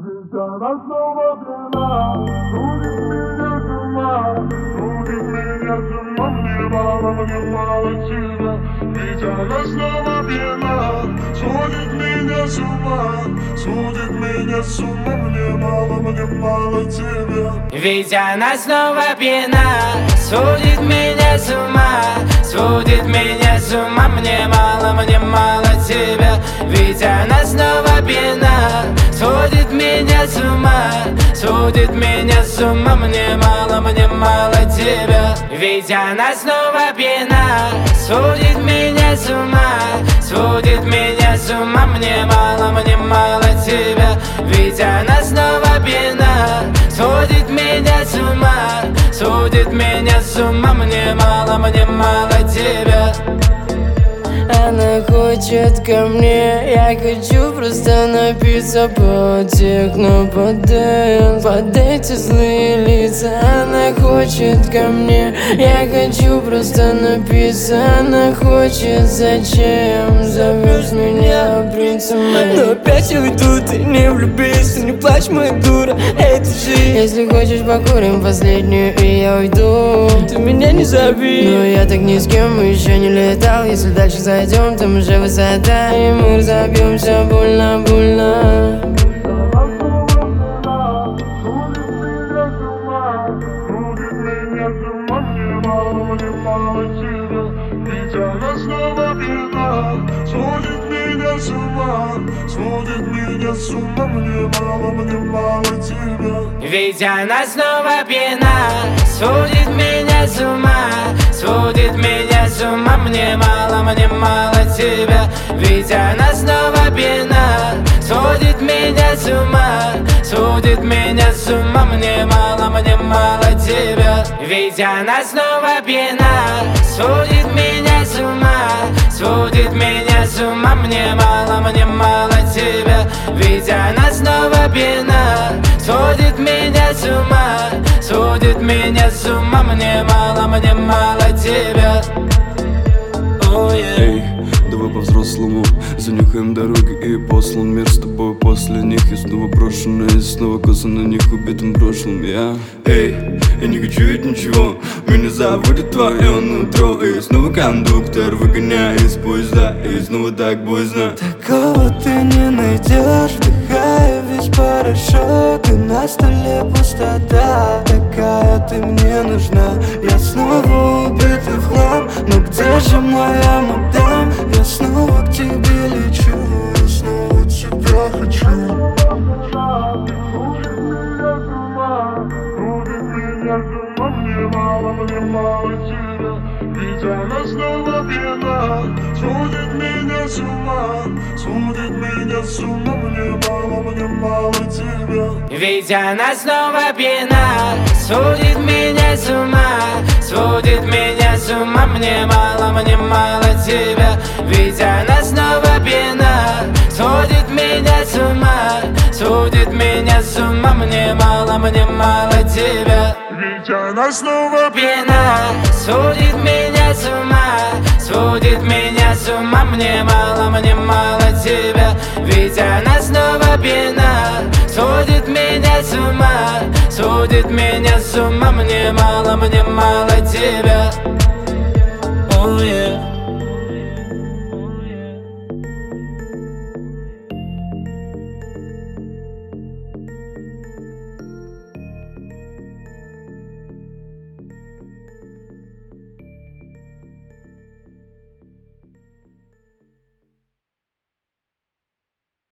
Она снова пьяна, сводит меня с ума, сводит меня с ума. Мне мало тебя, ведь она снова пьяна, сводит меня с ума, сводит меня с ума. Мне мало тебя, ведь она снова пьяна, сводит меня с ума, сводит меня с ума. Мне мало тебя, ведь она снова пьяна, сводит меня с ума, сводит меня с ума. Мне мало тебя, ведь она снова пьяна, сводит меня с ума, сводит меня с ума. Мне мало тебя, ведь она снова пьяна, сводит меня с ума, сводит меня с ума. Мне мало тебя. Она хочет ко мне, я хочу просто напиться под техно, под дэнс, под эти злые лица. Она хочет ко мне, я хочу просто напиться. Она хочет, зачем зовешь меня принцем моим? Но опять я уйду, ты не влюбись, ты не плачь, моя дура, это жизнь. Если хочешь, покурим последнюю, и я уйду. Ты меня не зови, но я так ни с кем еще не летал. Если дальше зайдем, там уже высота, и мы разобьемся больно, больно. мне мало тебя, ведь она снова пьяна, сводит меня с ума, сводит меня с ума. Мне мало тебя, ведь она снова пьяна, сводит меня с ума, сводит меня с ума. Мне мало тебя, ведь она снова пьяна, сводит меня с ума, сводит меня с ума. Мне мало тебя, ведь она снова пьяна, сводит меня с ума, сводит меня с ума. Мне мало тебя, ведь она снова пьяна, сводит меня с ума, сводит меня с ума. Мне мало тебя. Эй, давай по-взрослому занюхаем дороги и послан мир с тобой после них. Я снова брошенный, снова коса на них убитым прошлым. Эй, я не хочу ведь ничего, меня заводит твое нутро. И снова кондуктор, выгоняя из поезда, и снова так боязно. Такого ты не найдешь, вдыхая весь порошок, и на столе пустота. Такая ты мне нужна, я снова убитый в хлам. Но где же моя мадам? Я снова к тебе лечу, я снова тебя хочу. Мне мало тебя, ведь она снова пьяна, сводит меня с ума, сводит меня с ума. Мне мало тебя, ведь она снова пьяна, сводит меня с ума, сводит меня с ума. Мне мало тебя, ведь она снова пьяна, сводит меня с ума, сводит меня с ума. Мне мало тебя, ведь она снова пьяна, сводит меня с ума, сводит меня с ума. Мне мало тебя, ведь она снова пьяна, сводит меня с ума, сводит меня с ума. Мне мало тебя. Oh yeah.